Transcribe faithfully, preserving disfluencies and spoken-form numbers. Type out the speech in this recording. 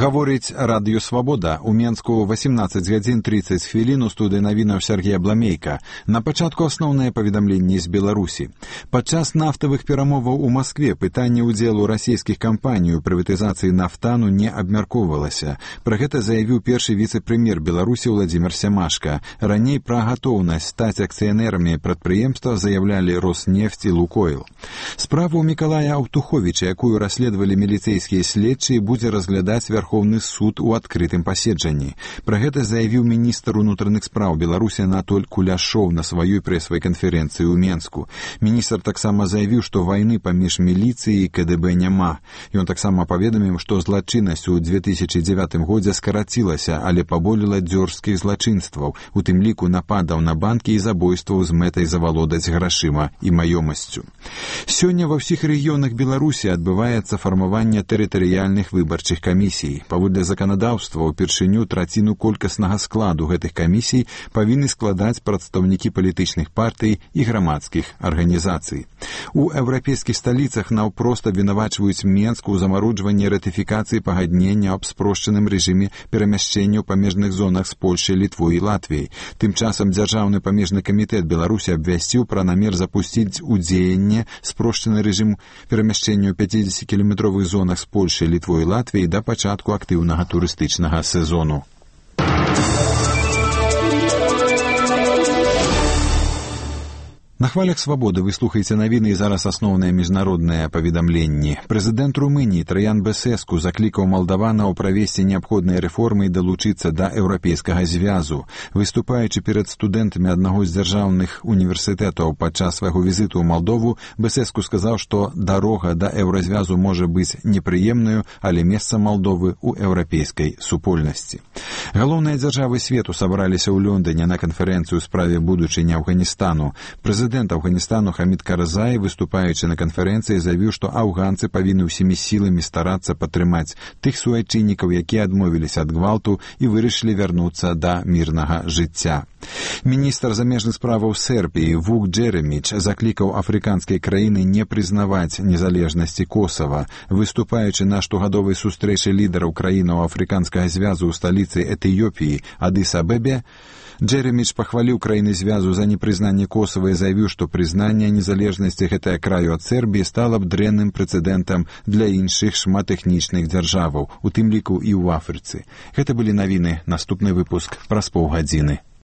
Гаворыць радыё «Свабода». У Менску восемнадцать гадзін тридцать хвілін, у студыі навінаў Сергей Абламейка. На пачатку асноўныя паведамленні з Беларусі. Падчас нафтавых перамоваў у Маскве пытанне ўдзелу расійскіх кампаній у прыватызацыі нафтану не абмяркоўвалася. Пра гэта заявіў першы віцэ-прэм'ер Беларусі Владзімир Сямашка. Раней пра гатоўнасць стаць акцыянэрамі прадпрыемства заявлялі Роснефть і Лукойл. Справу Мікалая Аўтуховіча, якую расследавалі міліцэйскія следчыя, будзе разглядаць Верховны суд у адкрытым паседжанні. Пра гэта заявіў міністр унутраных спраў Беларусі Анатоль Куляшоў на сваёй прэсавай канферэнцыі ў Менску. Міністр таксама заявіў, што вайны паміж міліцыяй і КДБ няма. Ён таксама паведаміў, што злачыннасць у две тысячы дзевятым годзе скарацілася, але паболела дзёрзкіх злачынстваў, у тым ліку нападаў на банкі і забойстваў з мэтай завалодаць грашыма і маёмасцю. Сёння ва ўсіх рэгіёнах Беларусі адбываецца фармаванне тэрытарыяльных выбарчых камісій. Паводле заканадаўства, упершыню траціну колькаснага складу гэтых камісій павінны складаць прадстаўнікі палітычных партый і грамадскіх арганізацый. У еўрапейскіх сталіцах наўпрост абвінавачваюць Менск у замароджванні ратыфікацыі пагаднення аб спрошчаным рэжыме перамяшчэння ў памежных зонах з Польшай, Літвой і Латвіяй. Тым часам дзяржаўны памежны камітэт Беларусі абвясціў пра намер запусціць у дзеянне спрошчаны рэжым перамяшчэння ў пяцідзесяткіляметровых зонах з Польшай, Літвой і Латвіяй да пачатку актыўнага турыстычнага сезону. На хвалях «Свабоды» вы слухаеце навіны і зараз асноўныя міжнародныя паведамленні. Прэзідэнт Румыніі Траян Бесеску заклікаў малдаванаў правесці неабходныя рэформы і далучыцца да еўрапейскага звязу. Выступаючы перад студэнтамі аднаго з дзяржаўных універсітэтаў падчас свайго візіту ў Малдову, Бесеску сказаў, што дарога да еўразвязу можа быць непрыемнаю, але месца Малдовы ў еўрапейскай супольнасці. Галоўныя дзяржавы свету сабраліся ў Лондоне на канферэнцыю ў справе будучыні Афганістану. Прэзідэнт Афганістану Хамід Карзай, выступаючы на канферэнцыі, заявіў, што афганцы павінны ўсімі сіламі старацца падтрымаць тых суайчыннікаў, якія адмовіліся ад гвалту і вырашылі вярнуцца да мірнага жыцця. Міністр замежных справаў Сербіі Вук Джереміч заклікаў афрыканскія краіны не прызнаваць незалежнасці Косава. Выступаючы на штогадовай сустрэчы лідараў краінаў афрыканскага звязу ў сталіцы Этыёпіі Адыс-Абебе, Джереміч пахваліў краіны звязу за непрызнанне Косава і заявіў, што прызнанне незалежнасці гэтага краю ад Сербіі стала б дрэнным прэцэдэнтам для іншых шматэтнічных дзяржаваў, у тым ліку і ў Афрыцы. Гэта былі навіны. Наступны выпуск праз паўгадзіны.